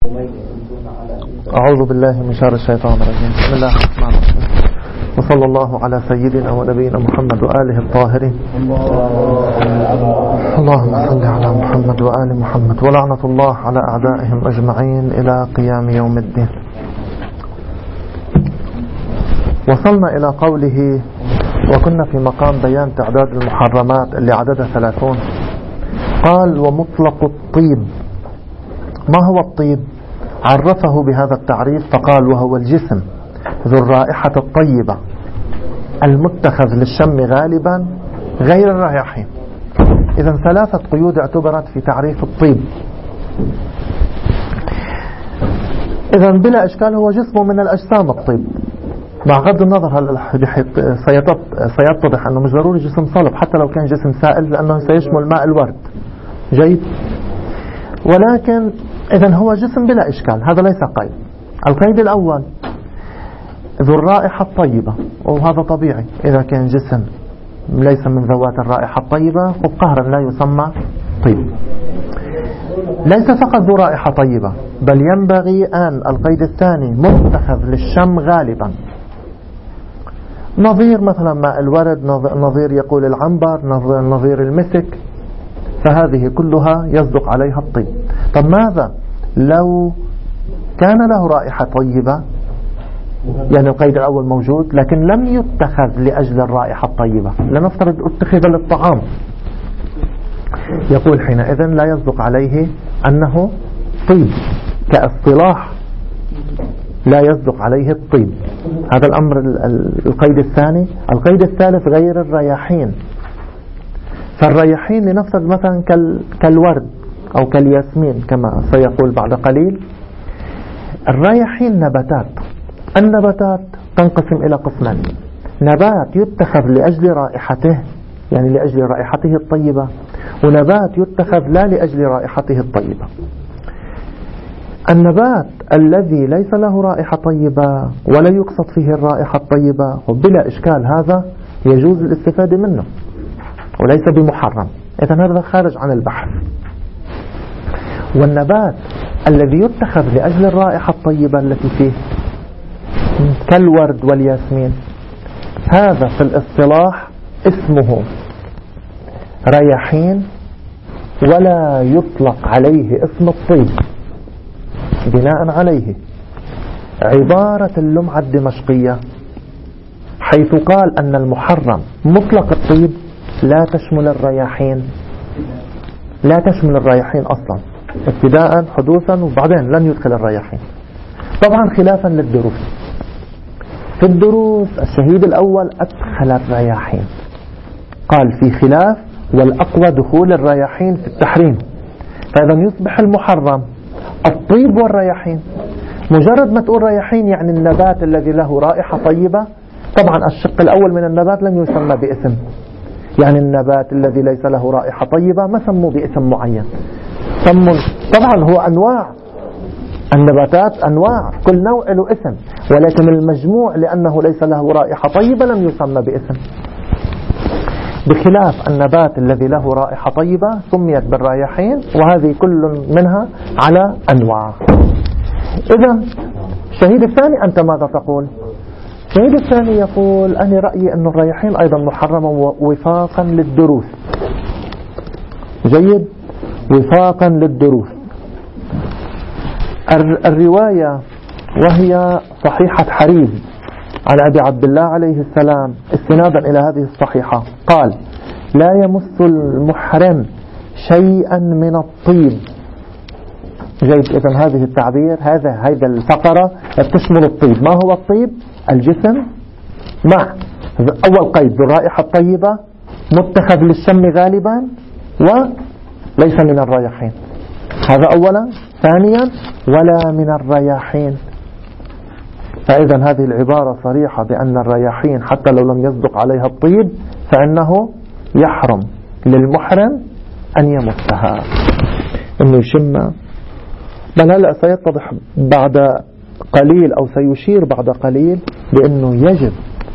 أعوذ بالله من شر الشيطان الرجيم. بسم الله الرحمن الرحيم، وصلى الله على سيدنا ونبينا محمد وآله الطاهرين. اللهم صل على محمد وآل محمد، ولعنة الله على أعدائهم أجمعين إلى قيام يوم الدين. وصلنا إلى قوله: وكنا في مقام بيان تعداد المحرمات اللي عددها 30. قال: ومطلق الطيب. ما هو الطيب؟ عرفه بهذا التعريف فقال: وهو الجسم ذو الرائحة الطيبة المتخذ للشم غالبا غير الرياحين. إذن 3 قيود اعتبرت في تعريف الطيب. إذن بلا إشكال هو جسم من الأجسام الطيب، مع غض النظر سيتضح أنه مش ضروري جسم صلب حتى لو كان جسم سائل، لأنه سيشمل ماء الورد. جيد. ولكن إذن هو جسم بلا إشكال، هذا ليس قيد. القيد الأول ذو الرائحة الطيبة، وهذا طبيعي إذا كان جسم ليس من ذوات الرائحة الطيبة وبقهرا لا يسمى طيب. ليس فقط ذو رائحة طيبة، بل ينبغي أن القيد الثاني متخذ للشم غالبا، نظير مثلا ماء الورد، نظير يقول العنبر، نظير المسك، فهذه كلها يصدق عليها الطيب. طب ماذا لو كان له رائحة طيبة؟ يعني القيد الأول موجود لكن لم يتخذ لأجل الرائحة الطيبة، لنفترض اتخذ للطعام، يقول حينئذ لا يصدق عليه أنه طيب كاصطلاح، لا يصدق عليه الطيب. هذا الأمر القيد الثاني. القيد الثالث غير الرياحين. فالرياحين لنفترض مثلا كالورد أو كالياسمين كما سيقول بعد قليل. الرياحين نباتات. النباتات تنقسم إلى قسمين: نبات يتخذ لأجل رائحته، يعني لأجل رائحته الطيبة، ونبات يتخذ لا لأجل رائحته الطيبة. النبات الذي ليس له رائحة طيبة ولا يقصد فيه الرائحة الطيبة وبلا إشكال هذا يجوز الاستفادة منه وليس بمحرم، إذن هذا خارج عن البحث. والنبات الذي يتخذ لأجل الرائحة الطيبة التي فيه كالورد والياسمين، هذا في الاصطلاح اسمه رياحين ولا يطلق عليه اسم الطيب، بناء عليه عبارة اللمعة الدمشقية حيث قال أن المحرم مطلق الطيب لا تشمل الرياحين، لا تشمل الرياحين أصلا ابتداء حدوثا، وبعدين لن يدخل الرياحين. طبعا خلافا للدروس، في الدروس الشهيد الأول أدخل الرياحين، قال في خلاف والأقوى دخول الرياحين في التحريم، فإذا يصبح المحرم الطيب والرياحين. مجرد ما تقول رياحين يعني النبات الذي له رائحة طيبة. طبعا الشق الأول من النبات لم يسمى باسم، يعني النبات الذي ليس له رائحة طيبة ما سموه باسم معين، طبعا هو أنواع النباتات، أنواع كل نوع له اسم، ولكن المجموع لأنه ليس له رائحة طيبة لم يسمى باسم، بخلاف النبات الذي له رائحة طيبة سميت بالرياحين، وهذه كل منها على أنواع. إذن الشهيد الثاني أنت ماذا تقول؟ الشهيد الثاني يقول: أنا رأيي أن الرياحين أيضا محرمة وفاقا للدروس. جيد، وفاقا للدروس. الرواية وهي صحيحة حريز عن أبي عبد الله عليه السلام استنادا إلى هذه الصحيحة قال: لا يمس المحرم شيئا من الطيب. جيد. إذن هذه التعبير، هذا الفقرة تشمل الطيب. ما هو الطيب؟ الجسم مع أول قيد بالرائحة الطيبة، متخذ للشم غالبا، وليس من الرياحين. هذا أولا. ثانيا ولا من الرياحين. فإذا هذه العبارة صريحة بأن الرياحين حتى لو لم يصدق عليها الطيب فإنه يحرم للمحرم أن يمسها، أنه يشم. بل هلأ سيتضح بعد قليل أو سيشير بعد قليل بأنه يجب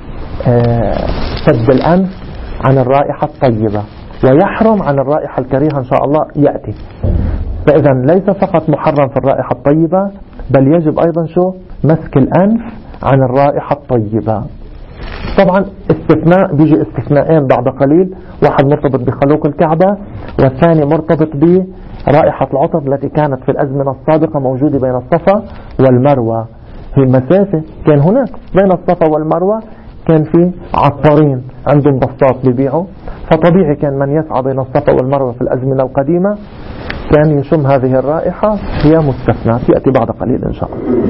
سد الأنف عن الرائحة الطيبة ويحرم عن الرائحة الكريهة إن شاء الله يأتي. فإذا ليس فقط محرم في الرائحة الطيبة، بل يجب أيضا شو؟ مسك الأنف عن الرائحة الطيبة. طبعا استثناء، بيجي استثناءين بعد قليل، واحد مرتبط بخلوق الكعبة، والثاني مرتبط برائحة العطر التي كانت في الأزمنة السابقة موجودة بين الصفا والمروة. هي مسافة كان هناك بين الصفا والمروة، كان في عطارين عندهم بسطات بيبيعوا، فطبيعي كان من يسعى بين الصفا والمروة في الأزمنة القديمة كان يشم هذه الرائحة. هي مستثنى يأتي بعد قليل إن شاء الله.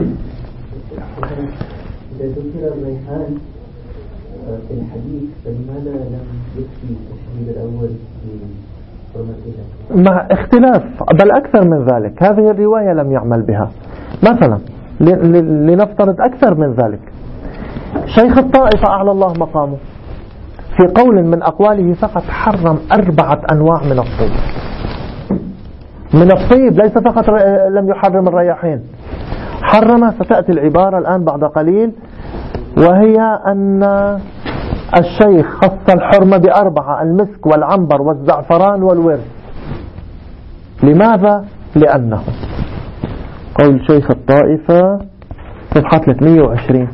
إذا ذكر الريحان في الحديث فلماذا لم يكفي التشهير الأول بحرمتها؟ مع اختلاف، بل أكثر من ذلك. هذه الرواية لم يعمل بها. مثلا لنفترض أكثر من ذلك، شيخ الطائفة أعلى الله مقامه في قول من أقواله فقط حرم 4 أنواع من الطيب. من الطيب، ليس فقط لم يحرم الرياحين، حرم، ستأتي العبارة الآن بعد قليل، وهي أن الشيخ خص الحرمة ب4: المسك والعنبر والزعفران والورد. لماذا؟ لأنه قول شيخ الطائفة صفحة 320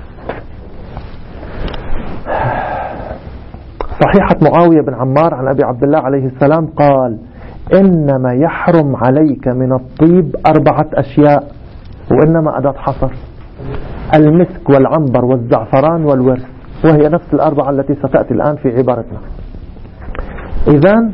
صحيحة معاوية بن عمار عن أبي عبد الله عليه السلام قال: إنما يحرم عليك من الطيب 4 أشياء، وإنما أداة حصر: المسك والعنبر والزعفران والورد، وهي نفس ال4 التي ستأتي الآن في عبارتنا. إذن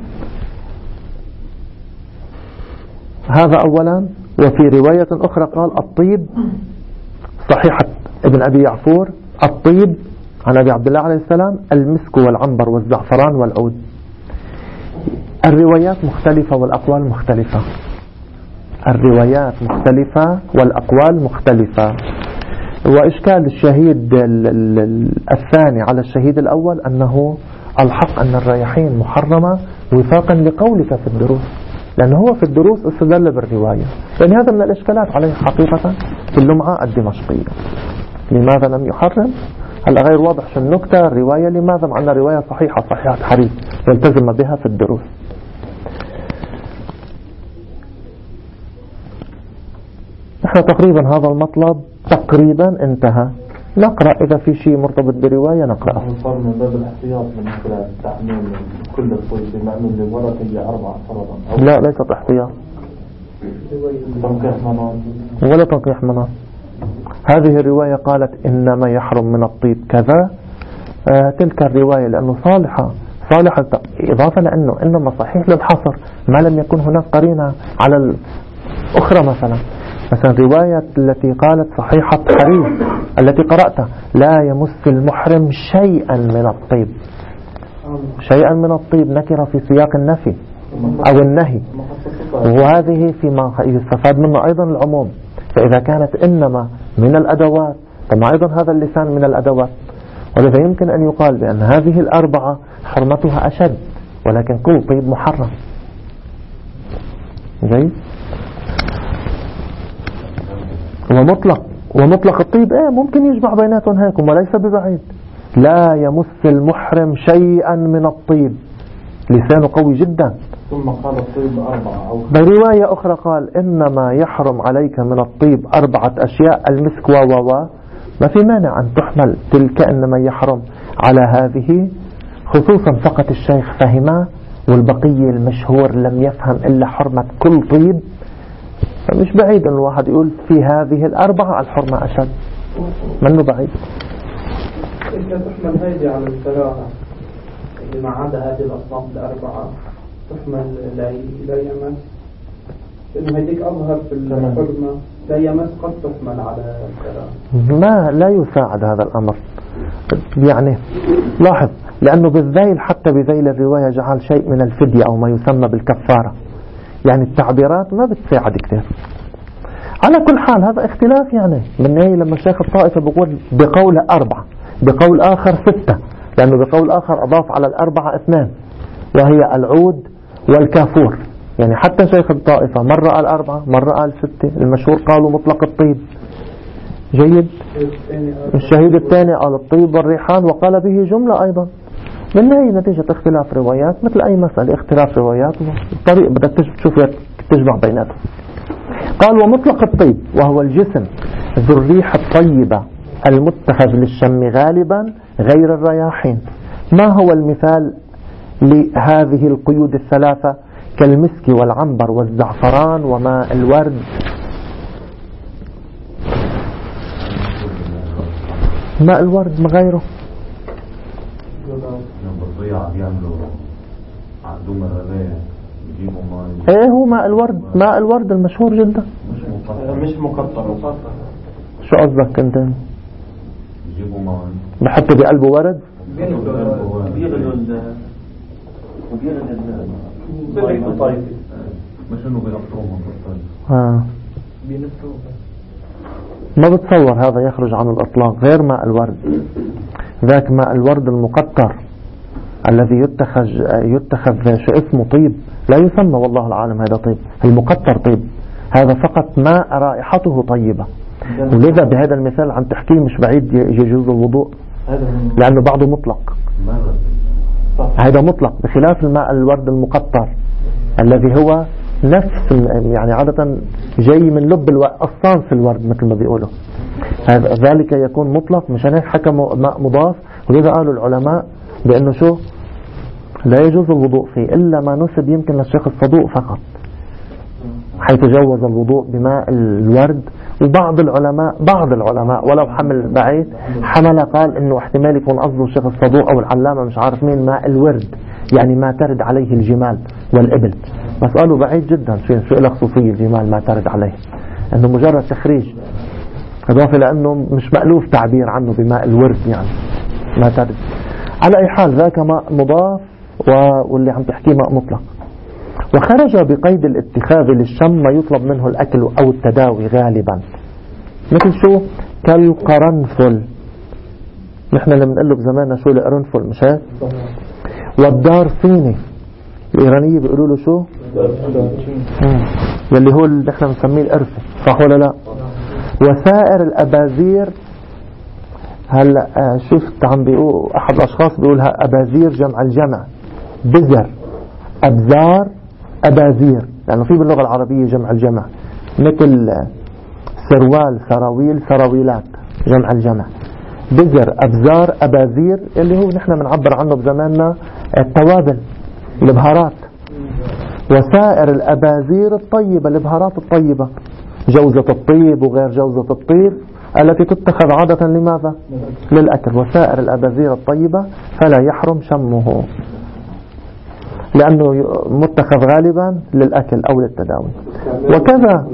هذا أولا. وفي رواية أخرى قال: الطيب، صحيحة ابن أبي يعفور، الطيب عن أبي عبد الله عليه السلام: المسك والعنبر والزعفران والعود. الروايات مختلفة والأقوال مختلفة. الروايات مختلفة والأقوال مختلفة. وإشكال الشهيد الثاني على الشهيد الأول أنه الحق أن الرياحين محرمة وفاقا لقولك في الدروس، لأنه هو في الدروس استدل بالرواية. لأن هذا من الإشكالات عليه حقيقة في اللمعة الدمشقية. لماذا لم يحرم؟ هلا غير واضح شو النكتة. الرواية لماذا؟ مع أن رواية صحيحة حديث يلتزم بها في الدروس. نحن تقريبا هذا المطلب تقريبا انتهى. نقرأ إذا في شيء مرتبط برواية نقرأ. صار من باب الاحتياط من خلال التحميل كل الطيب بما أنه الورق هي 4 فرضا. لا، ليست احتياط تنقيح مناط ولا تنقيح مناط. هذه الرواية قالت إنما يحرم من الطيب كذا. تلك الرواية لأنه صالحة إضافة لأنه إنما صحيح للحصر ما لم يكن هناك قرينة على الأخرى. مثلا رواية التي قالت صحيحة حريز التي قرأتها: لا يمس المحرم شيئا من الطيب. شيئا من الطيب نكرة في سياق النفي أو النهي، وهذه فيما يستفاد منه أيضا العموم. فإذا كانت إنما من الأدوات، فما أيضا هذا اللسان من الأدوات، ولذا يمكن أن يقال بأن هذه ال4 حرمتها أشد، ولكن كل طيب محرم. جيد. ومطلق الطيب ممكن يجمع بيناتهم هيكم وليس ببعيد. لا يمس المحرم شيئا من الطيب، لسانه قوي جدا. ثم قال الطيب 4 برواية أخرى قال: إنما يحرم عليك من الطيب 4 أشياء: المسك ما في مانع أن تحمل تلك إنما يحرم على هذه، خصوصا فقط الشيخ فهمه والبقية المشهور لم يفهم إلا حرمة كل طيب. فمش بعيد أن الواحد يقول في هذه ال4 الحرمة أشد، منه بعيد. إذا تحمل هذه على الثلاثة اللي ما عدا هذه الأصناف ال4 تحمل لا يمس، لأنه هذيك أظهر في الحرمة. لا يمس قد تحمل على الثلاثة. لا يساعد هذا الأمر. يعني لاحظ، لأنه بالذيل حتى بذيل الرواية جعل شيء من الفدية أو ما يسمى بالكفارة. يعني التعبيرات ما بتساعد كثير. على كل حال هذا اختلاف. يعني من أي لما الشيخ الطائفة بيقول بقول 4، بقول آخر 6، لأنه بقول آخر أضاف على 4 2، وهي العود والكافور. يعني حتى شيخ الطائفة مرة قال 4 مرة قال 6. المشهور قالوا مطلق الطيب. جيد. الشهيد الثاني قال الطيب والريحان وقال به جملة أيضا. من هي نتيجة اختلاف روايات، مثل أي مسألة اختلاف روايات. الطريق بدك تشوف تجمع بيناتهم. قال ومطلق الطيب وهو الجسم ذو الريح الطيبة المتخذ للشم غالبا غير الرياحين. ما هو المثال لهذه القيود الثلاثة كالمسك والعنبر والزعفران وماء الورد؟ ماء الورد ما غيره. ايه هو ماء الورد، ماء الورد المشهور جدا. مش مقطر. شو قصدك انت؟ بيجيبوا ماء بحطوا بقلبه ورد، بيغلوا طيب مش انه بيغطروه ما بتصور هذا يخرج عن الإطلاق. غير ماء الورد، ذاك ماء الورد المقطر الذي يتخذ شو اسمه طيب، لا يسمى والله العالم هذا طيب، المقطر طيب، هذا فقط ماء رائحته طيبة. ولذا بهذا المثال عم تحكيه مش بعيد يجوز الوضوء لأنه بعده مطلق. هذا مطلق بخلاف الماء الورد المقطر الذي هو نفس يعني عادة جاي من لب أصانص الورد مثل ما بيقولوا، ذلك يكون مطلق. مشان هيك حكى ماء مضاف. ولذا قالوا العلماء بأنه شو لا يجوز الوضوء فيه إلا ما نسب يمكن للشيخ الصدوق فقط، حيث جوز الوضوء بماء الورد. وبعض العلماء ولو حمل بعيد حمل قال انه احتمال يكون قصده الشيخ الصدوق او العلامة مش عارف مين ماء الورد يعني ما ترد عليه الجمال والإبل، بس قالوا بعيد جدا. شو له خصوصية الجمال ما ترد عليه، انه مجرد تخريج، اضافة لانه مش مألوف تعبير عنه بماء الورد يعني ما ترد. على اي حال ذاك ماء مضاف واللي عم تحكيه ماء مطلق. وخرج بقيد الاتخاذ للشم ما يطلب منه الأكل أو التداوي غالبا، مثل شو كالقرنفل. نحن لما نقول له بزماننا شو القرنفل مش هيك؟ والدارسيني الإيرانية بيقولوا له شو يلي هو اللي نحن بنسميه القرفة، صح ولا لا؟ وسائر الأبازير. هلا شفت عم بيقول أحد الأشخاص بيقولها أبازير جمع الجمع، بزر أبزار أبازير، لأنه في باللغة العربية جمع الجمع، مثل سروال سراويل سراويلات جمع الجمع. بزر أبزار أبازير اللي هو نحن بنعبر عنه بزماننا التوابل البهارات. وسائر الأبازير الطيبة البهارات الطيبة، جوزة الطيب وغير جوزة الطيب التي تتخذ عادة لماذا؟ للأكل. وسائر الأبازير الطيبة فلا يحرم شمه لأنه متخذ غالبا للأكل أو للتداوي. وكذا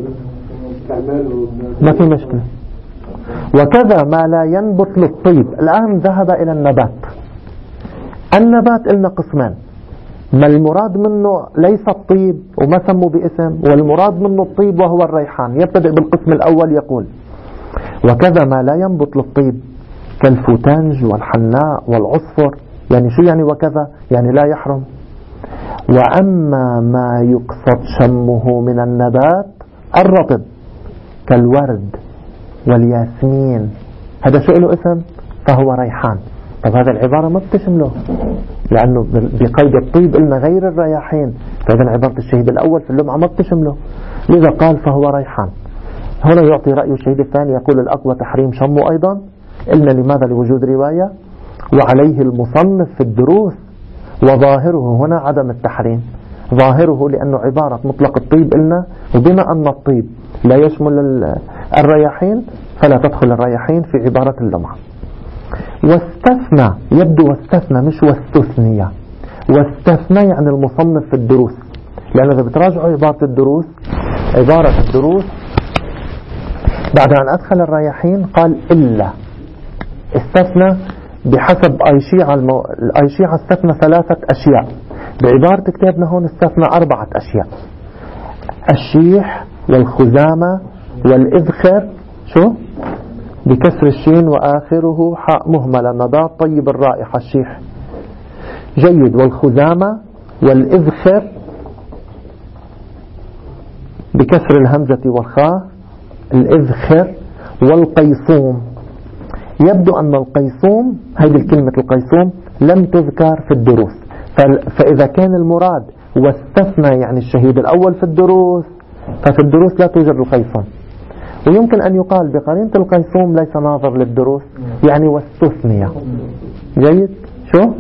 ما في مشكلة. وكذا ما لا ينبت للطيب. الآن ذهب إلى النبات. النبات إلنا قسمان، ما المراد منه ليس الطيب وما سموا باسم، والمراد منه الطيب وهو الريحان. يبتدئ بالقسم الأول يقول وكذا ما لا ينبت للطيب كالفوتنج والحناء والعصفر. يعني شو يعني وكذا؟ يعني لا يحرم. وأما ما يقصد شمه من النبات الرطب كالورد والياسمين، هذا شو له اسم فهو ريحان. طب هذا العبارة ما بتشمله لأنه بقيد الطيب قلنا غير الرياحين، فإذا عبارة الشهيد الأول في اللمعة ما بتشمله، لذا قال فهو ريحان. هنا يعطي رأي الشهيد الثاني يقول الأقوى تحريم شمه أيضا. قلنا لماذا؟ لوجود رواية. وعليه المصنف في الدروس وظاهره هنا عدم التحريم. ظاهره لأنه عبارة مطلق الطيب قلنا، وبما أن الطيب لا يشمل الرياحين فلا تدخل الرياحين في عبارة اللمعة. واستثنى، يبدو واستثنى مش واستثنية. واستثنى يعني المصنف في الدروس، لأنه إذا بتراجعوا عبارة الدروس بعد أن أدخل الرياحين قال إلا. استثنى بحسب أيشيعة استثنى 3 أشياء. بعبارة كتابنا هون استثنى 4 أشياء: الشيح والخزامة والإذخر، شو بكسر الشين وآخره حاء مهملة، نبات طيب الرائحة الشيح جيد، والخزامة والإذخر بكسر الهمزة والخاء الإذخر، والقيصوم. يبدو أن القيصوم، هذه الكلمة القيصوم لم تذكر في الدروس، فإذا كان المراد واستثنى يعني الشهيد الأول في الدروس، ففي الدروس لا توجد القيصوم. ويمكن أن يقال بقرينة القيصوم ليس ناظر للدروس، يعني واستثني. جيد؟ شو؟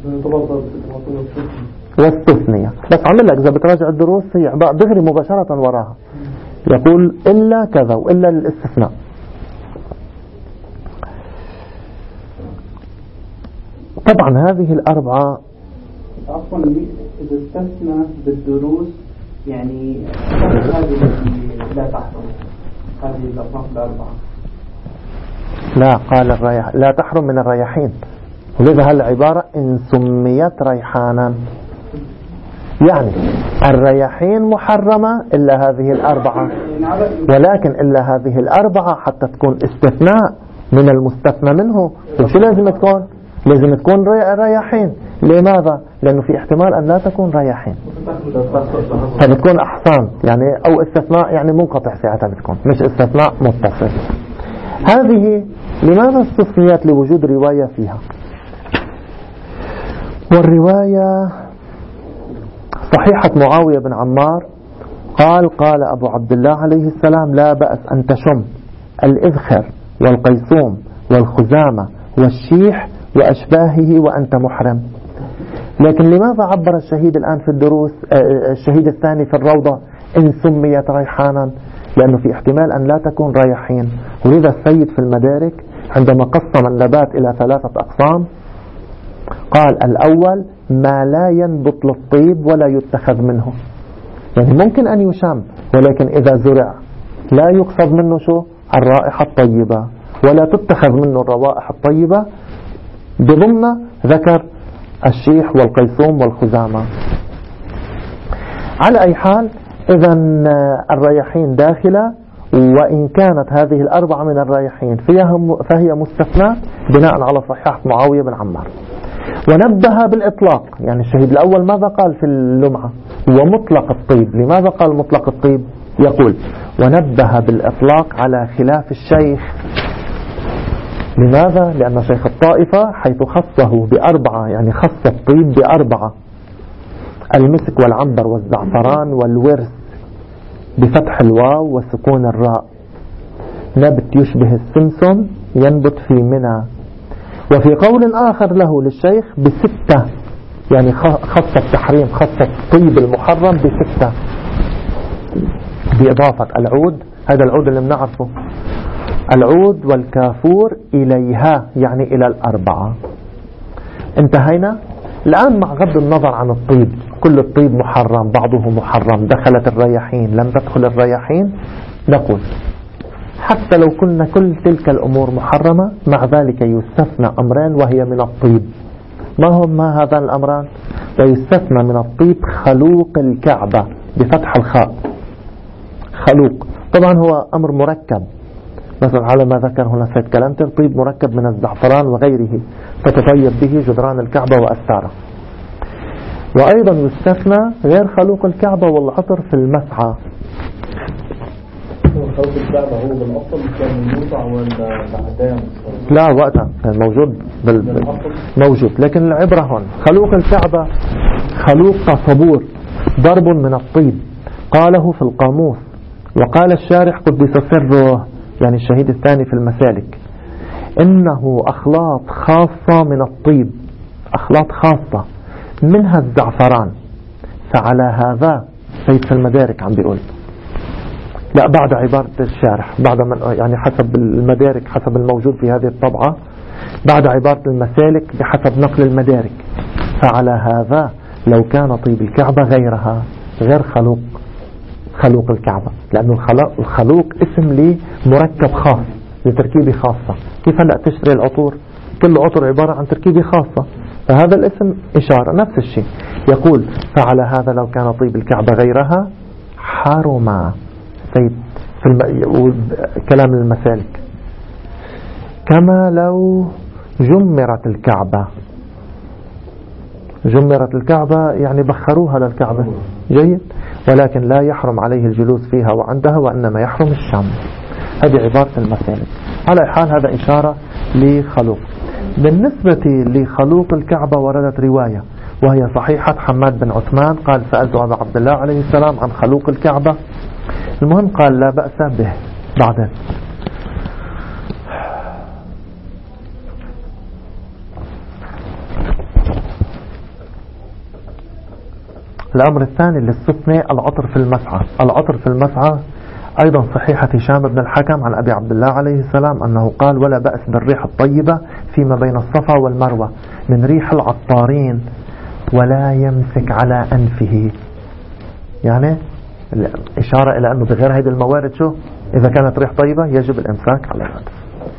واستثني. بس عمل لك إذا بتراجع الدروس هي عبارة دغري مباشرة وراها يقول إلا كذا وإلا الاستثناء. طبعا هذه الأربعة عفوا إذا استثنى بالدروس يعني هذه التي لا تحرم، هذه الأصناف الأربعة لا قال لا تحرم من الرياحين، ولذا هالعبارة إن سميت ريحانا يعني الرياحين محرمة إلا هذه الأربعة، ولكن إلا هذه الأربعة حتى تكون استثناء من المستثنى منه. شو لازم تكون؟ لازم تكون رياحين. لماذا؟ لأنه في احتمال أن لا تكون رياحين، فبتكون أحسان يعني أو استثناء يعني منقطع ساعتها بتكون، مش استثناء متصل. هذه لماذا استثنيت؟ لوجود رواية فيها، والرواية صحيحة معاوية بن عمار قال أبو عبد الله عليه السلام لا بأس أن تشم الإذخر والقيثوم والخزامة والشيح وأشباهه وأنت محرم. لكن لماذا عبر الشهيد الآن في الدروس الشهيد الثاني في الروضة إن سميت ريحانا؟ لأنه في احتمال أن لا تكون ريحين. ولذا السيد في المدارك عندما قسم النبات إلى 3 أقسام قال الأول ما لا ينبت للطيب ولا يتخذ منه، يعني ممكن أن يشم ولكن إذا زرع لا يقصد منه شو؟ الرائحة الطيبة، ولا تتخذ منه الروائح الطيبة، بضمن ذكر الشيح والقيثوم والخزامة. على أي حال إذا الرياحين داخلة، وإن كانت هذه الأربعة من الرياحين فهي مستثنى بناء على صحيحة معاوية بن عمار. ونبه بالإطلاق، يعني الشهيد الأول ماذا قال في اللمعة؟ ومطلق الطيب. لماذا قال مطلق الطيب؟ يقول ونبه بالإطلاق على خلاف الشيخ. لماذا؟ لأن شيخ الطائفة حيث خصه ب4 يعني خص الطيب ب4: المسك والعنبر والزعفران والورس بفتح الواو وسكون الراء، نبت يشبه السمسم ينبت في منى. وفي قول آخر له للشيخ ب6 يعني خص التحريم، خص الطيب المحرم ب6 بإضافة العود، هذا العود اللي بنعرفه، العود والكافور إليها يعني إلى ال4. انتهينا الآن مع غض النظر عن الطيب، كل الطيب محرم، بعضه محرم، دخلت الرياحين لم تدخل الرياحين، نقول حتى لو كنا كل تلك الأمور محرمة مع ذلك يستثنى أمران وهي من الطيب. ما هذان الأمران؟ ويستثنى من الطيب خلوق الكعبة بفتح الخاء. خلوق طبعا هو أمر مركب، مثلا على ما ذكر هنا سيد كلامتر، طيب مركب من الزعفران وغيره فتطيب به جدران الكعبة وأستاره. وأيضا يستثنى غير خلوق الكعبة والعطر في المسعى. خلوق الكعبة هو بالأصل كان يوضع ولا بعدين؟ لا وقتها كان موجود موجود، لكن العبرة هون خلوق الكعبة خلوق كصبور ضرب من الطيب، قاله في القاموس. وقال الشارح قدس سره يعني الشهيد الثاني في المسالك إنه أخلاط خاصة من الطيب، أخلاط خاصة منها الزعفران. فعلى هذا سيد في المدارك عم بيقول، لا بعد عبارة الشارح، بعد من يعني حسب المدارك حسب الموجود في هذه الطبعة، بعد عبارة المسالك بحسب نقل المدارك. فعلى هذا لو كان طيب الكعبة غيرها غير خلوق الكعبة، لأنه الخلوق اسم لمركب خاص لتركيبة خاصة. كيف هلأ تشتري العطور؟ كل عطر عبارة عن تركيبة خاصة، فهذا الاسم إشارة نفس الشيء. يقول فعلى هذا لو كان طيب الكعبة غيرها حرم. طيب في كلام المسالك كما لو جمرت الكعبة. جمرت الكعبة يعني بخروها للكعبة، جيد، ولكن لا يحرم عليه الجلوس فيها وعندها، وإنما يحرم الشم. هذه عبارة المسالك. على حال هذا إشارة لخلوق. بالنسبة لخلوق الكعبة وردت رواية وهي صحيحة حماد بن عثمان قال سألت أبا عبد الله عليه السلام عن خلوق الكعبة. المهم قال لا بأس به. بعدين الأمر الثاني اللي استثناء العطر في المسعى. العطر في المسعى أيضا صحيحة هشام بن الحكم عن أبي عبد الله عليه السلام أنه قال ولا بأس بالريح الطيبة فيما بين الصفا والمروة من ريح العطارين ولا يمسك على أنفه. يعني إشارة إلى أنه بغير هذه الموارد شو إذا كانت ريح طيبة يجب الإمساك على الأنف.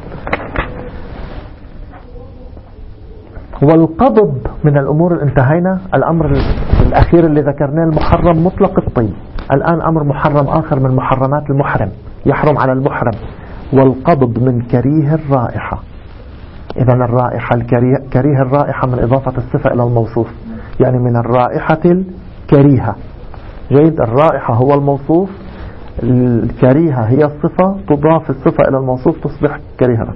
والقبض من الأمور اللي انتهينا. الأمر الأخير اللي ذكرناه المحرم مطلق الطيب. الآن أمر محرم آخر من محرمات المحرم يحرم على المحرم، والقبض من كريه الرائحة. إذن الرائحة كريه الرائحة من إضافة الصفة إلى الموصوف، يعني من الرائحة الكريهة. جيد، الرائحة هو الموصوف، الكريهة هي الصفة، تضاف الصفة إلى الموصوف تصبح كريهة.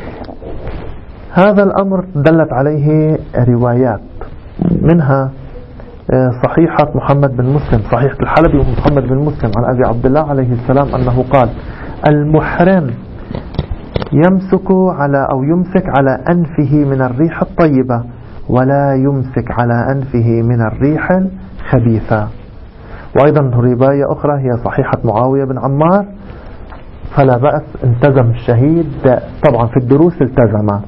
هذا الأمر دلت عليه روايات، منها صحيحة محمد بن مسلم، صحيحة الحلبي ومحمد بن مسلم عن أبي عبد الله عليه السلام أنه قال المحرم يمسك على أنفه من الريح الطيبة ولا يمسك على أنفه من الريح الخبيثة. وأيضا رواية أخرى هي صحيحة معاوية بن عمار فلا بأس انتزم الشهيد، طبعا في الدروس التزم،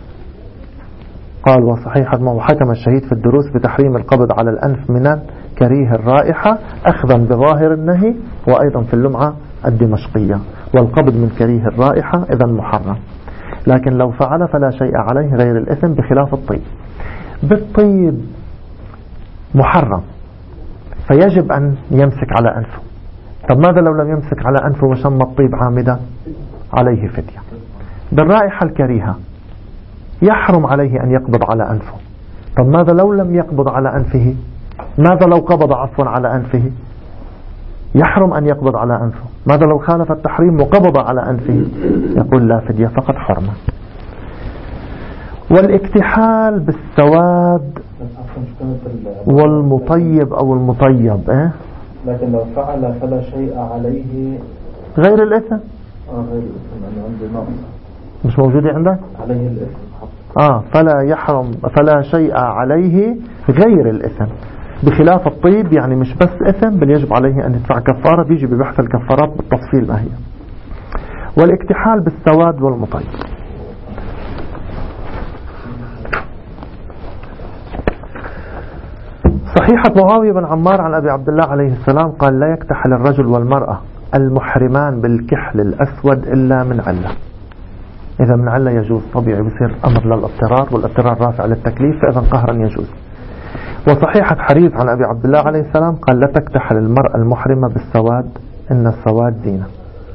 قال وصحيحة ما حكم الشهيد في الدروس بتحريم القبض على الأنف من كريه الرائحة أخذا بظاهر النهي، وأيضا في اللمعة الدمشقية والقبض من كريه الرائحة إذا محرم، لكن لو فعل فلا شيء عليه غير الإثم بخلاف الطيب. بالطيب محرم فيجب أن يمسك على أنفه. طب ماذا لو لم يمسك على أنفه وشم الطيب عامدا؟ عليه فدية. بالرائحة الكريهة يحرم عليه أن يقبض على أنفه. طب ماذا لو لم يقبض على أنفه؟ ماذا لو قبض عفوا على أنفه؟ يحرم أن يقبض على أنفه. ماذا لو خالف التحريم وقبض على أنفه؟ يقول لا فدية فقط حرمة. والاكتحال بالسواد والمطيب أو المطيب لكن لو فعل فلا شيء عليه غير الإثم. غير الإثم أنا عندي نقص مش موجودة عندك؟ عليه الإثم فلا يحرم فلا شيء عليه غير الإثم، بخلاف الطيب يعني مش بس إثم بل يجب عليه أن يدفع كفارة، بيجي ببحث الكفارات بالتفصيل ما هي. والاكتحال بالسواد والمطيب. صحيحة معاوية بن عمار عن أبي عبد الله عليه السلام قال لا يكتحل الرجل والمرأة المحرمان بالكحل الأسود إلا من علة. إذا من علة يجوز، طبيعي بصير أمر للاضطرار، والاضطرار رافع للتكليف، فإذا قهرا يجوز. وصحيحة حديث عن أبي عبد الله عليه السلام قال لا تكتحل المرأة المحرمة بالسواد إن السواد زينة.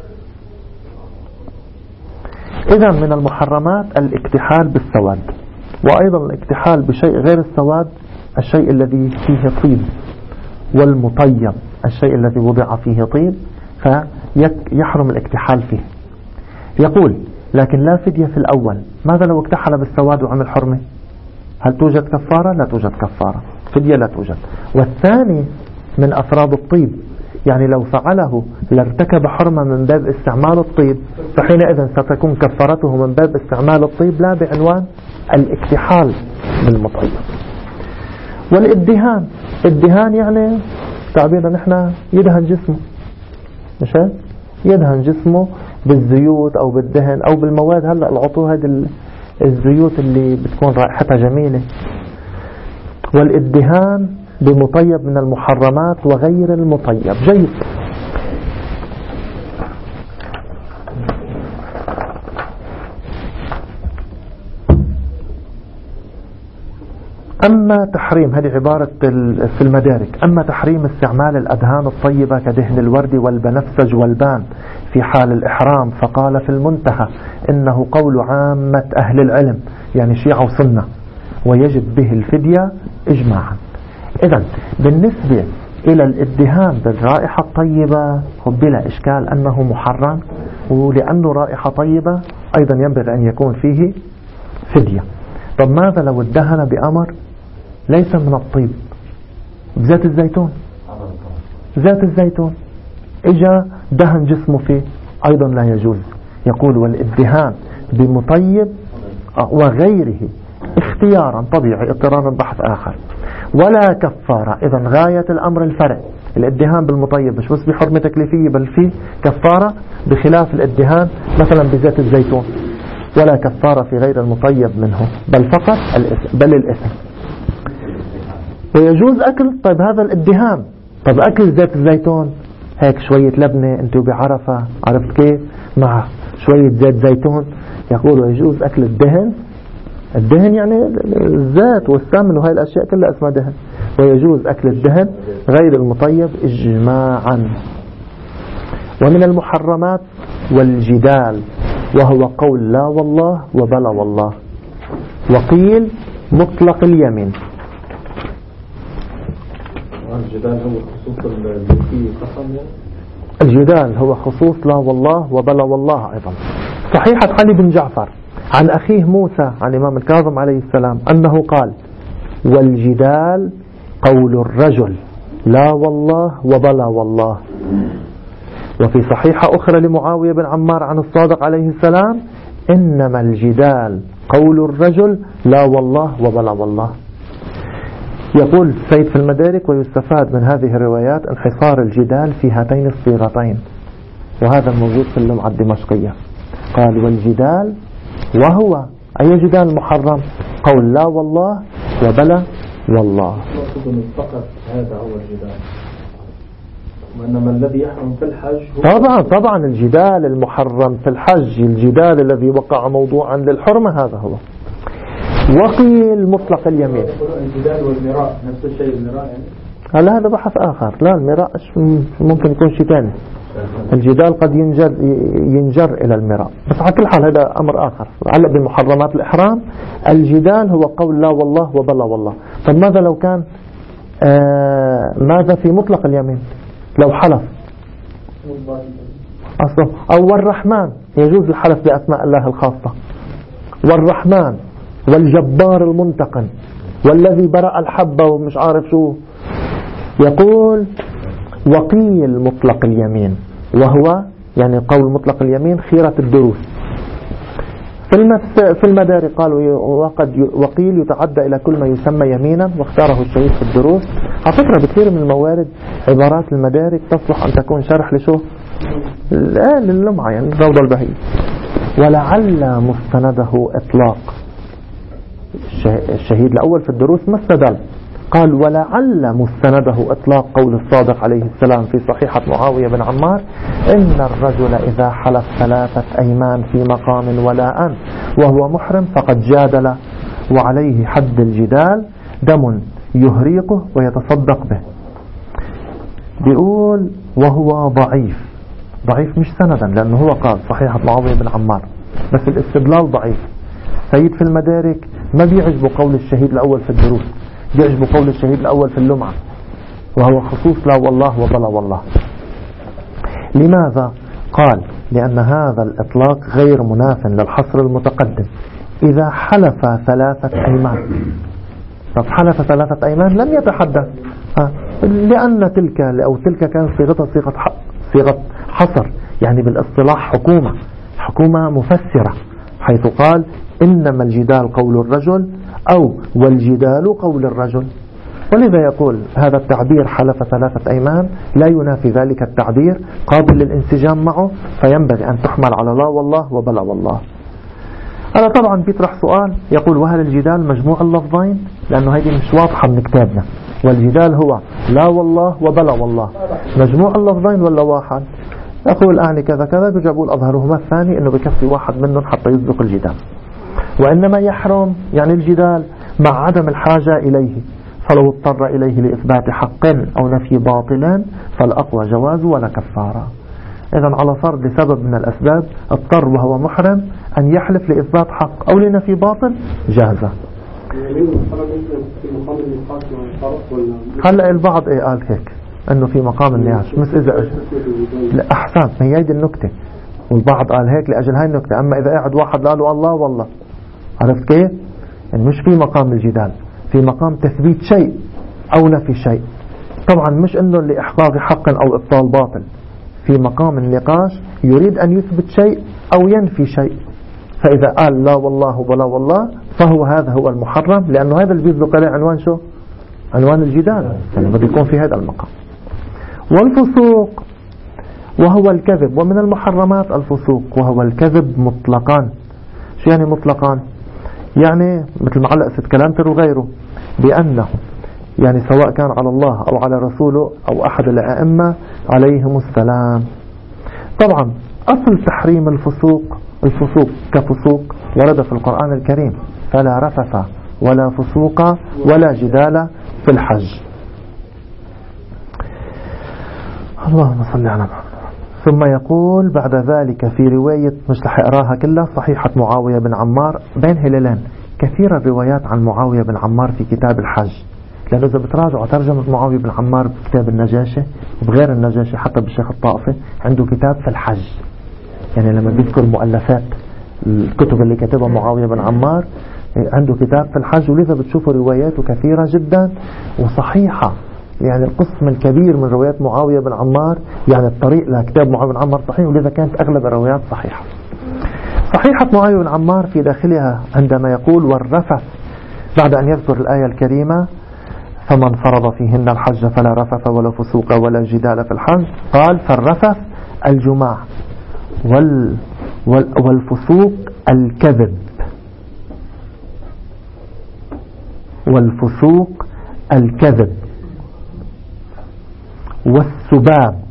إذا من المحرمات الاكتحال بالسواد، وأيضا الاكتحال بشيء غير السواد الشيء الذي فيه طيب، والمطيب الشيء الذي وضع فيه طيب فيحرم الاكتحال فيه. يقول لكن لا فدية في الأول. ماذا لو اكتحل بالسواد وعمل حرمة؟ هل توجد كفارة؟ لا توجد كفارة، فدية لا توجد. والثاني من أفراد الطيب، يعني لو فعله لارتكب حرمة من باب استعمال الطيب، فحينئذ ستكون كفارته من باب استعمال الطيب لا بعنوان الاكتحال بالمطيب. والادهان، الدهان يعني تعبيرا نحن يدهن جسمه، مش هيك؟ يدهن جسمه بالزيوت أو بالدهن أو بالمواد. هلأ العطور هذه الزيوت اللي بتكون رائحتها جميلة. والادهان بمطيب من المحرمات وغير المطيب. جيد. أما تحريم، هذه عبارة في المدارك، أما تحريم استعمال الأدهان الطيبة كدهن الورد والبنفسج والبان في حال الإحرام، فقال في المنتهى إنه قول عامة أهل العلم، يعني شيعة وسنة، ويجب به الفدية إجماعا. إذن بالنسبة إلى الادهان بالرائحة الطيبة بلا إشكال أنه محرم، ولأنه رائحة طيبة أيضا ينبغي أن يكون فيه فدية. طب ماذا لو ادهن بأمر ليس من الطيب، بزيت الزيتون. زيت الزيتون اجا دهن جسمه فيه أيضا لا يجوز. يقول والادهان بمطيب وغيره اختيارا طبيعي اضطرارا بحث آخر ولا كفارة. إذا غاية الأمر الفرع. الادهان بالمطيب مش بس بحرمة تكليفية بل في كفارة، بخلاف الادهان مثلا بزيت الزيتون ولا كفارة في غير المطيب منه بل فقط الإثم. ويجوز أكل طيب هذا الادهان. طيب أكل زيت الزيتون هيك شوية لبنة انتوا بعرفة عرفت كيف مع شوية زيت زيتون. يقول ويجوز أكل الدهن. الدهن يعني الزيت والسمن وهي الأشياء كلها اسمها دهن. ويجوز أكل الدهن غير المطيب إجماعا. ومن المحرمات والجدال، وهو قول لا والله وبلا والله. وقيل مطلق اليمين. الجدال هو خصوص اللي فيه قسم يعني؟ الجدال هو خصوص لا والله وبلا والله. أيضا صحيحة علي بن جعفر عن أخيه موسى عن الإمام الكاظم عليه السلام أنه قال والجدال قول الرجل لا والله وبلا والله. وفي صحيحة أخرى لمعاوية بن عمار عن الصادق عليه السلام إنما الجدال قول الرجل لا والله وبلا والله. يقول سيد في المدارك ويستفاد من هذه الروايات انحصار الجدال في هاتين الصيغتين، وهذا موجود في اللمعة الدمشقية. قال والجدال وهو أي جدال محرم قول لا والله وبلا والله. فقط هذا هو الجدال، وإنما الذي يحرم في الحج طبعا الجدال المحرم في الحج الجدال الذي وقع موضوعا للحرمة هذا هو. وقيل مطلق اليمين. الجدال والمراء نفس الشيء المراء يعني؟ هلا هذا بحث آخر. لا المراء ممكن يكون شيء ثاني. الجدال قد ينجر إلى المراء، بس على كل حال هذا أمر آخر. علق بمحرمات الإحرام الجدال هو قول لا والله وبلا والله. طب ماذا لو كان ماذا في مطلق اليمين لو حلف أصلا أو والرحمن يجوز الحلف بأسماء الله الخاصة. والرحمن والجبار المنتقم والذي برأ الحبة ومش عارف شو. يقول وقيل مطلق اليمين، وهو يعني قول مطلق اليمين خيرة الدروس. في المدارك قالوا وقيل يتعدى إلى كل ما يسمى يمينا، واختاره الشهيد في الدروس. على فكرة بكثير من الموارد عبارات المدارك تصلح أن تكون شرح لشو لللمعة يعني الروضة البهية. ولعل مستنده إطلاق. الشهيد الأول في الدروس ما استدل، قال ولعل مستنده إطلاق قول الصادق عليه السلام في صحيحة معاوية بن عمار إن الرجل إذا حلف 3 أيمان في مقام ولاء وهو محرم فقد جادل وعليه حد الجدال دم يهريقه ويتصدق به. بيقول وهو ضعيف مش سندا لأنه هو قال صحيحة معاوية بن عمار، بس الاستدلال ضعيف. سيد في المدارك ما بيعجبه قول الشهيد الأول في الدروس، بيعجبه قول الشهيد الأول في اللمعة وهو خصوص لا والله وبلا والله. لماذا؟ قال لأن هذا الإطلاق غير مناف للحصر المتقدم. إذا حلف 3 أيمان، طب حلف 3 أيمان لم يتحدث لأن تلك كانت صيغتها صيغة حصر، يعني بالاصطلاح حكومة مفسرة، حيث قال إنما الجدال قول الرجل أو والجدال قول الرجل. ولذا يقول هذا التعبير حلف 3 أيمان لا ينافي ذلك التعبير، قابل للانسجام معه، فينبغي أن تحمل على لا والله وبلا والله. هذا طبعا بيطرح سؤال يقول وهل الجدال مجموع اللفظين؟ لأنه هذه مش واضحة من كتابنا. والجدال هو لا والله وبلا والله، مجموع اللفظين ولا واحد؟ أقول أعني كذا كذا، بجابوا أظهرهما الثاني أنه بكفي واحد منهم حتى يصدق الجدال. وإنما يحرم يعني الجدال مع عدم الحاجة إليه، فلو اضطر إليه لإثبات حق أو نفي باطل فالأقوى جواز ولا كفارة. إذن على فرض لسبب من الأسباب اضطر وهو محرم أن يحلف لإثبات حق أو لنفي باطل جازة. هلأ البعض قال هيك أنه في مقام النياش، مش إذا أحسن ما هي هيدي النكتة، والبعض قال هيك لأجل هاي النكتة. أما إذا قاعد واحد قالوا الله والله، عرفت كيف؟ يعني مش في مقام الجدال، في مقام تثبيت شيء أو نفي شيء. طبعا مش أنه لإحقاق حق أو إبطال باطل، في مقام النقاش يريد أن يثبت شيء أو ينفي شيء. فإذا قال لا والله ولا والله فهو هذا هو المحرم، لأنه هذا اللي بيصدق عليه عنوان شو؟ عنوان الجدال، يعني بده يكون في هذا المقام. والفسوق وهو الكذب، ومن المحرمات الفسوق وهو الكذب مطلقا. شو يعني مطلقا؟ يعني مثل ما علق ست كلامتر وغيره بأنه يعني سواء كان على الله أو على رسوله أو أحد الأئمة عليهم السلام. طبعا أصل تحريم الفسوق كفسوق ورد في القرآن الكريم: فلا رفث ولا فسوق ولا جدال في الحج. اللهم صل على محمد. ثم يقول بعد ذلك في رواية، مش رح اقراها كلها، صحيحة معاوية بن عمار بين هلالين. كثير الروايات عن معاوية بن عمار في كتاب الحج، لأنه إذا بتراجعوا ترجمة معاوية بن عمار بكتاب النجاشي وبغير النجاشي حتى بالشيخ الطائفي عنده كتاب في الحج، يعني لما بيذكر مؤلفات الكتب اللي كتبها معاوية بن عمار عنده كتاب في الحج، ولذا بتشوفوا رواياته كثيرة جدا وصحيحة. يعني القسم الكبير من روايات معاوية بن عمار، يعني الطريق لكتاب معاوية بن عمار صحيح، ولذا كانت أغلب الروايات صحيحة. صحيحة معاوية بن عمار في داخلها عندما يقول والرفث، بعد أن يذكر الآية الكريمة فمن فرض فيهن الحج فلا رفث ولا فسوق ولا جدال في الحج، قال فالرفث الجماع والفسوق الكذب، والفسوق الكذب والسباب.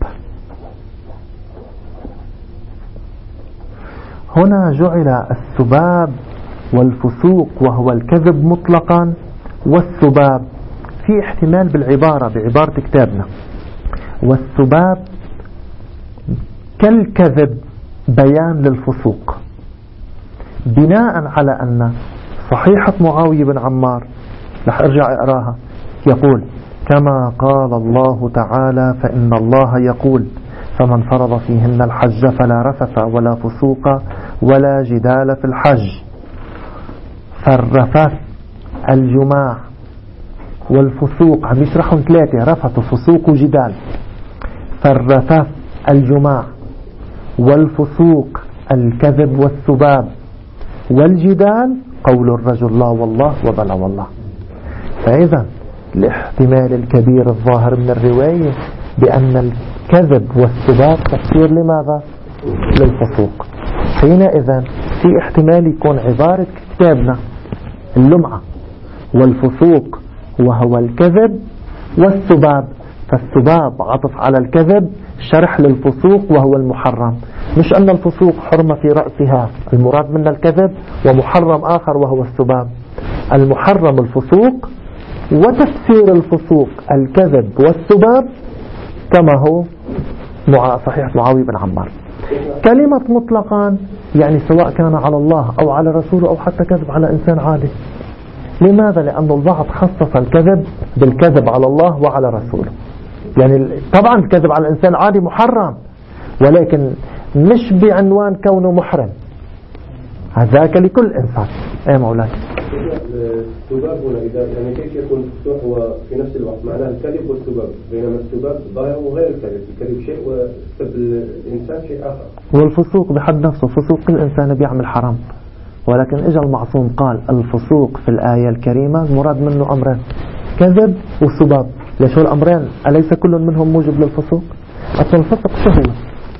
هنا جعل السباب والفسوق وهو الكذب مطلقا، والسباب في احتمال بالعبارة بعبارة كتابنا، والسباب كالكذب بيان للفسوق، بناء على أن صحيحة معاوية بن عمار رح ارجع اقراها يقول كما قال الله تعالى فإن الله يقول فمن فرض فيهن الحج فلا رفث ولا فسوق ولا جدال في الحج. فالرفث الجماع والفسوق عم يشرحهم ثلاثة: رفث وفسوق وجدال. فالرفث الجماع والفسوق الكذب والسباب، والجدال قول الرجل لا والله وبلا والله. فإذا الاحتمال الكبير الظاهر من الرواية بأن الكذب والسباب تفسير لماذا؟ للفسوق. حينئذ في احتمال يكون عبارة كتابنا اللمعة والفسوق وهو الكذب والسباب، فالسباب عطف على الكذب شرح للفسوق وهو المحرم، مش أن الفسوق حرمة في رأسها، المراد من الكذب، ومحرم آخر وهو السباب. المحرم الفسوق، وتفسير الفسوق الكذب والسباب كما هو صحيح معاوية بن عمار. كلمة مطلقا يعني سواء كان على الله أو على رسوله أو حتى كذب على إنسان عادي. لماذا؟ لأن البعض خصص الكذب بالكذب على الله وعلى رسوله. يعني طبعا الكذب على الإنسان عادي محرم، ولكن مش بعنوان كونه محرم، هذاك لكل إنسان. ايه مولاي السباب هنا إذا يعني كيف يكون الفسوق هو في نفس الوقت معناه الكذب والسباب، بينما السباب ظاهر وغير الكذب، الكذب شيء وسب الإنسان شيء آخر. والفسوق بحد نفسه فسوق، كل إنسان بيعمل حرام، ولكن اجى المعصوم قال الفسوق في الآية الكريمة المراد منه أمرين: كذب وسباب. ليش هو الأمرين أليس كل منهم موجب للفسوق؟ أصل الفسق شو هو؟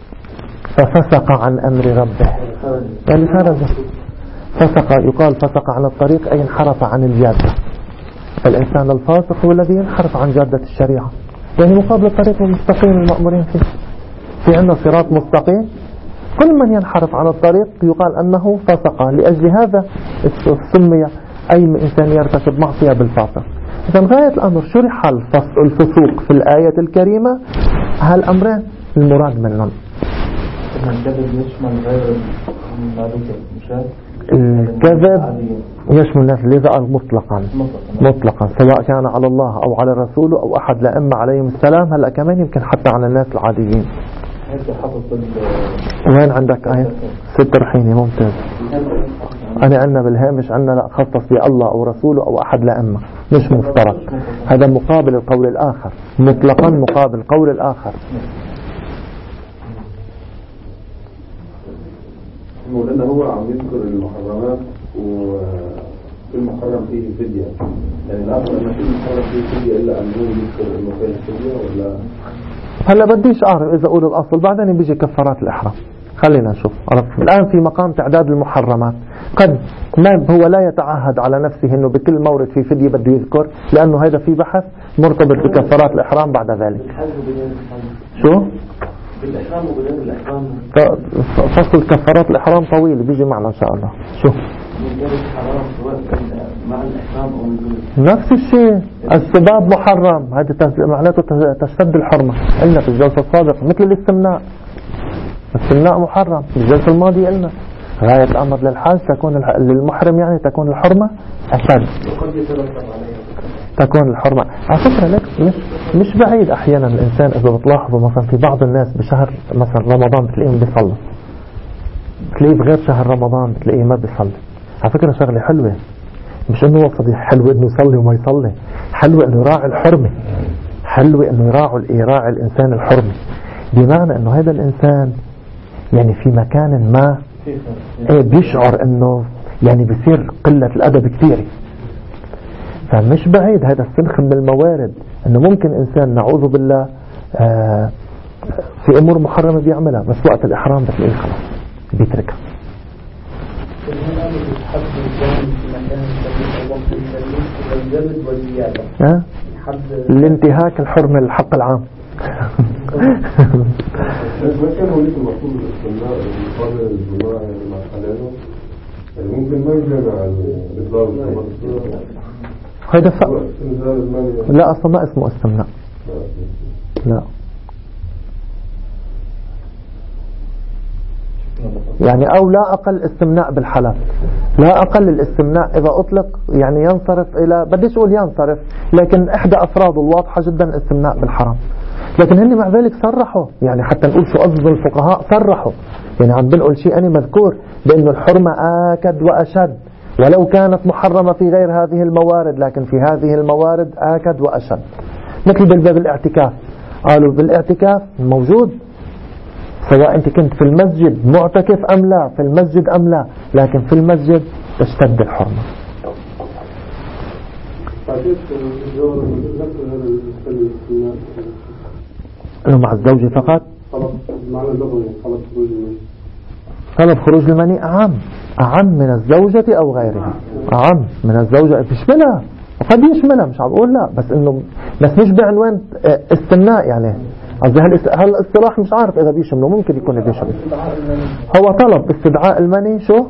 ففسق عن أمر ربه، يعني خرج. فسق يقال فسق عن الطريق أي انحرف عن الجادة، فالإنسان الفاسق هو الذي ينحرف عن جادة الشريعة، يعني مقابل الطريق المستقيم المأمورين فيه. في عندنا صراط مستقيم، كل من ينحرف عن الطريق يقال أنه فسق، لأجل هذا سمي أي إنسان يرتكب معصية بالفاسق. إذن غاية الأمر شرح الفسوق في الآية الكريمة هالأمرين المراد منهم. الكذب يشمل غير الكذب يشمل الناس اللي قال مطلقا سواء كان على الله أو على رسوله أو أحد الأئمة عليهم السلام. هلأ كمان يمكن حتى على الناس العاديين. وين عندك آية 6 رحيني؟ ممتاز. أنا عندنا بالهامش عندنا لا خصص بالله أو رسوله أو أحد لأمة، مش مفترض. هذا مقابل القول الآخر، مطلقا مقابل القول الآخر. لأنه هو عم يذكر المحرمات وكل محرم فيه فدية، يعني الأصل أن كل محرم فيه فدية إلا أن هو يذكر إنه فيه فدية ولا؟ هلا بديش أعرف إذا أقول الأصل بعدين بيجي كفارات الإحرام. خلينا نشوف. الآن في مقام تعداد المحرمات، قد ما هو لا يتعهد على نفسه إنه بكل مورد في فدية بده يذكر، لأنه هذا في بحث مرتبط بكفارات الإحرام بعد ذلك. شو؟ بالإحرام وبغير الإحرام. فصل كفارات الإحرام طويل بيجي معنا إن شاء الله. شو؟ من غير الحرام سواء مع الإحرام أو من دون. نفس الشيء، السباب محرم، هذا معناته تشتد الحرمة. قلنا في الجلسة السابقة مثل الاستمناء، السمناء محرم. الجلسة الماضية قلنا غاية الأمر للحاج تكون للمحرم، يعني تكون الحرمة أشد، تكون الحرمة. على فكرة لك مش بعيد أحيانا الإنسان إذا بتلاحظوا مثلا في بعض الناس بشهر مثلا رمضان بتلاقيهم بيصلوا، بتلاقيه بغير شهر رمضان بتلاقيه ما بيصلي. على فكرة شغلة حلوة، مش إنه وصف حلوة إنه يصلي وما يصلي، حلوة إنه يراعي الحرمة، حلوة إنه يراعي الإنسان الحرمة، بمعنى إنه هذا الإنسان يعني في مكان ما بيشعر إنه يعني بيصير قلة الأدب كثيرة. فمش بعيد هذا السنخ من الموارد إنه ممكن إنسان نعوذ بالله في أمور محرمة بيعملها، بس وقت الإحرام بتلاقيه خلاص بيتركها. الانتهاك الحرمة الحق العام. ما كان هو لسه المفروض الاستمناء المقابل الجماعة مع حلاله، يعني ممكن ما يجمع الإضرار والتمرد. هذا لا أصلا ما اسمه استمناء، لا يعني أو لا أقل استمناء بالحلال، لا أقل الاستمناء إذا أطلق يعني ينصرف إلى، بديش أقول ينصرف، لكن إحدى أفراده الواضحة جدا استمناء بالحرام. لكن هن مع ذلك صرحوا، يعني حتى نقول شو قصد الفقهاء صرحوا، يعني عم بنقول شيء أنا مذكور بأنه الحرمة آكد وأشد، ولو كانت محرمة في غير هذه الموارد لكن في هذه الموارد آكد وأشد. مثل بالباب الاعتكاف، قالوا بالاعتكاف موجود سواء أنت كنت في المسجد معتكف أم لا، في المسجد أم لا، لكن في المسجد تشتد الحرمة. أنه مع الزوجة فقط طلب خروج المني أعم من الزوجة أو غيرها، أعم من الزوجة بيشملها وقد يشملها، مش عم بقول لا، بس مش بعنوان استمناء. يعني قصدي هالاصطلاح مش عارف إذا بيشمله، ممكن يكون بيشمل. هو طلب استدعاء المني شو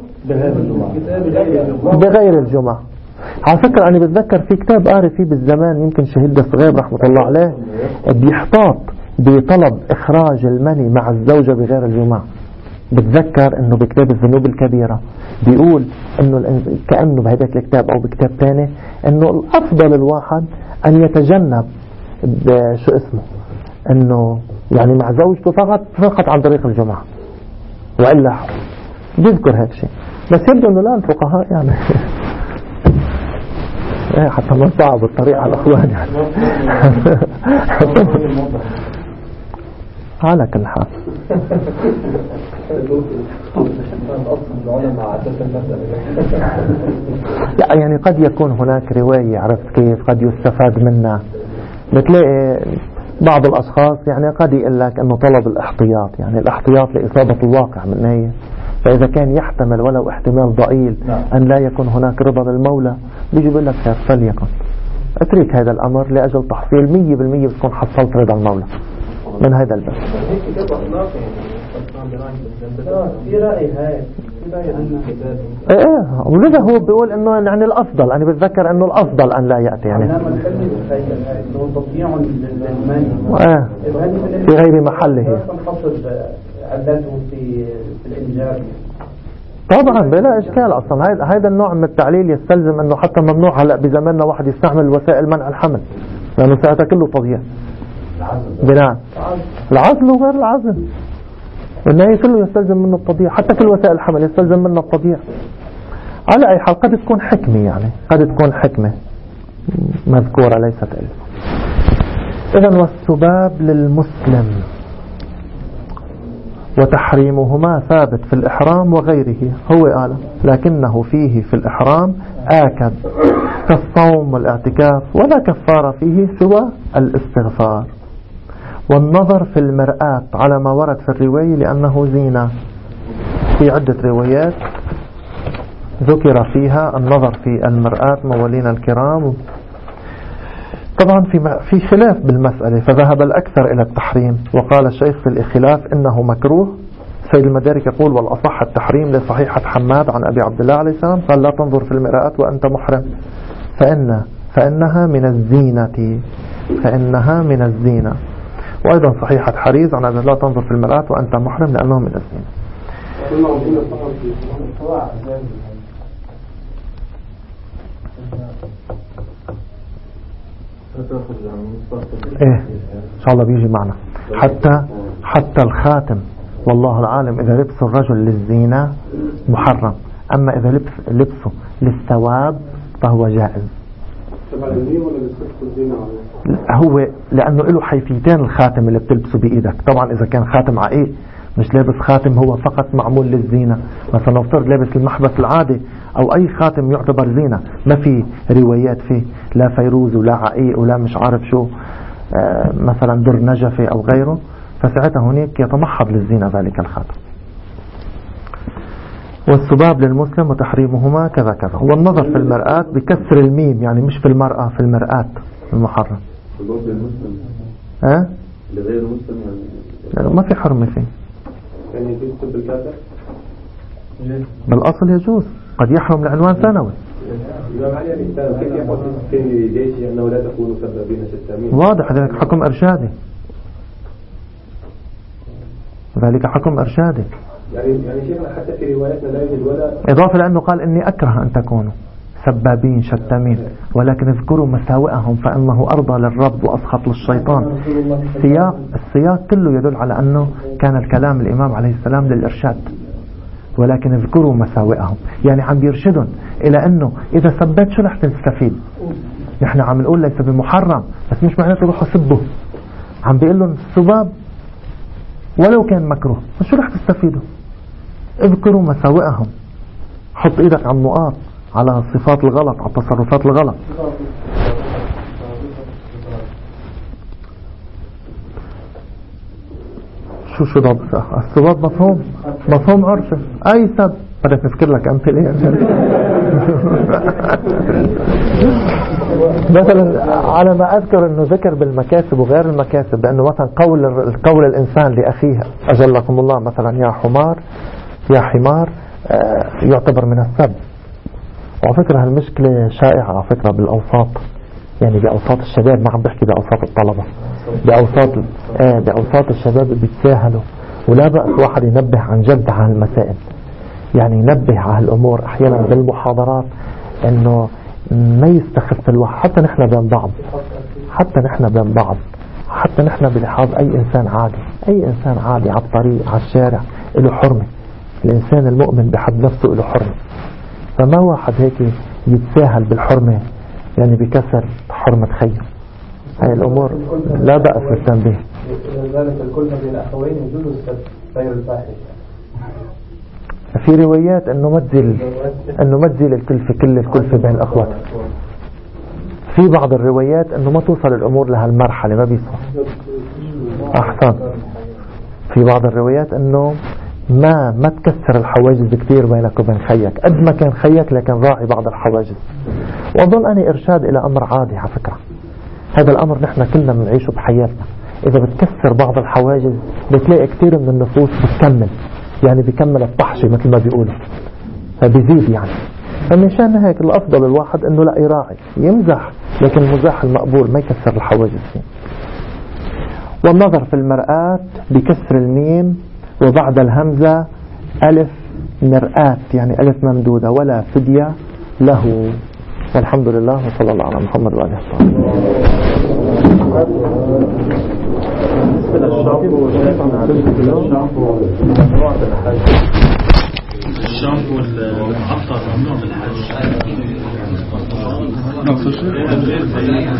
بغير الجمعة. على فكرة أنا بتذكر في كتاب قاري فيه بالزمان، يمكن شهيد الصغير رحمة الله عليه بيحتاط بطلب إخراج المني مع الزوجة بغير الجمعة. بتذكر انه بكتاب الذنوب الكبيرة بيقول انه كأنه بهذاك الكتاب او بكتاب ثاني انه الافضل الواحد ان يتجنب شو اسمه انه يعني مع زوجته فقط عن طريق الجمعة، وإلا بيذكر هيك شيء. بس يبدو انه لا الفقهاء يعني حتى ما صعب الطريقة على الاخوان يعني على كل حال. لا يعني قد يكون هناك رواية، عرفت كيف، قد يستفاد منها. بتلاقي بعض الأشخاص يعني قد يقول لك أنه طلب الاحتياط، يعني الاحتياط لإصابة الواقع من نية، فإذا كان يحتمل ولو احتمال ضئيل أن لا يكون هناك رضا للمولى بيجي بيقول لك فليكن اترك هذا الأمر لأجل تحصيل 100% بتكون حصلت رضا المولى من هذا الباب. ولذا هو بيقول انه يعني الافضل، انا بتذكر انه الافضل ان لا ياتي يعني في غير محله طبعا بلا اشكال. اصلا هذا النوع من التعليل يستلزم انه حتى ممنوع هلا بزماننا واحد يستعمل وسائل منع الحمل، لانه ساعتها كله تضييع بناء العزل وغير العزل، والنهي كله يستلزم منه التضييع، حتى كل وسائل الحمل يستلزم منه التضييع. على أي حال قد تكون حكمة، يعني قد تكون حكمة مذكورة ليست إلزام. إذن والسباب للمسلم وتحريمهما ثابت في الإحرام وغيره، هو قال لكنه فيه في الإحرام آكد كالصوم والاعتكاف، ولا كفارة فيه سوى الاستغفار. والنظر في المرآة على ما ورد في الرواية لأنه زينة، في عدة روايات ذكر فيها النظر في المرآة موالينا الكرام. طبعا في خلاف بالمسألة، فذهب الأكثر إلى التحريم، وقال الشيخ في الخلاف إنه مكروه. سيد المدارك يقول والأصح التحريم لصحيحة حماد عن أبي عبد الله عليه السلام قال لا تنظر في المرآة وأنت محرم فإنها من الزينة، فإنها من الزينة. وأيضا صحيحة حريز عن أبي لا تنظر في المرآة وأنت محرم لأنه من الزينة. إيه إن شاء الله بيجي معنا. حتى الخاتم والله العالم إذا لبس الرجل للزينة محرم، أما إذا لبسه للثواب فهو جائز. هو لأنه له حيثيتين الخاتم اللي بتلبسه بإيدك. طبعا إذا كان خاتم عقيق مش لابس خاتم هو فقط معمول للزينة، مثلا نفترض لابس المحبس العادي أو أي خاتم يعتبر زينة، ما في روايات فيه لا فيروز ولا عقيق ولا مش عارف شو مثلا در نجفة أو غيره، فساعتها هناك يتمحض للزينة ذلك الخاتم. والسباب للمسلم وتحريمهما كذا كذا. والنظر في المرآة بكسر الميم، يعني مش في المرأة، في المرآة المحرم. ها؟ لغير المسلم يعني ما في حرمة فيه. يعني يجوز بالكافر؟ بالأصل يجوز، قد يحرم لعنوان ثانوي. واضح ذلك حكم إرشادي، ذلك حكم إرشادي. يعني شيخنا حتى في رواياتنا لا يوجد ولا إضافة لأنه قال إني أكره أن تكونوا سبابين شتامين ولكن اذكروا مساوئهم فإنه أرضى للرب وأسخط للشيطان. السياق كله يدل على أنه كان الكلام الإمام عليه السلام للإرشاد، ولكن اذكروا مساوئهم، يعني عم بيرشدهم إلى أنه إذا سبت شو رح تستفيد. نحن عم نقول ليس بمحرم بس مش معناته روحوا سبوا، عم بيقول لهم السباب ولو كان مكروه شو رح تستفيدوا. اذكروا مساوئهم، حط ايدك على النقاط، على الصفات الغلط، على التصرفات الغلط. شو ضبط السباب؟ مفهوم عرفي. اي سب بدك نذكر لك امثله مثلا على ما اذكر انه ذكر بالمكاسب وغير المكاسب، لانه مثلا قول الانسان لاخيه اجلكم الله مثلا يا حمار يعتبر من السب. وعلى فكره هالمشكله شائعه على فكره بالاوساط، يعني باوساط الشباب، ما عم بحكي باوساط الطلبه، باوساط الشباب بيتساهلوا. ولا بأس واحد ينبه عن جد على المسائل، يعني ينبه على الأمور أحيانا بالمحاضرات، أنه ما يستخف الواحد. حتى نحن بين بعض، حتى نحن بلحاظ أي إنسان عادي على الطريق على الشارع له حرمة. الإنسان المؤمن بحد نفسه له حرمة، فما واحد هيك يتساهل بالحرمة، يعني بكسر حرمة خير. هاي الأمور لا بأس بالتنبيه. ذلك الكل بين الأخوين يجوز السب غير الفاحش. في روايات انه ما تزيل الكلفة بين الاخوات. في بعض الروايات انه ما توصل الامور لهالمرحلة، ما بيصل. احسن. في بعض الروايات انه ما تكسر الحواجز كثير بينك وبين خيك، قد ما كان خيك لكن راعي بعض الحواجز. واظن اني ارشاد الى امر عادي على فكرة. هذا الامر نحن كلنا بنعيشه بحياتنا. اذا بتكسر بعض الحواجز بتلاقي كثير من النفوس بتكمل، يعني بيكمل الطحشة مثل ما بيقولوا، فبيزيد يعني. فمن شان هيك الأفضل الواحد أنه لا يراعي، يمزح لكن المزاح المقبول ما يكسر الحواجز فيه. والنظر في المرآة بكسر الميم وبعد الهمزة ألف مرآة، يعني ألف ممدودة، ولا فدية له. والحمد لله وصلى الله على محمد وآله وصحبه. الشامبو المعطر ممنوع بالحج.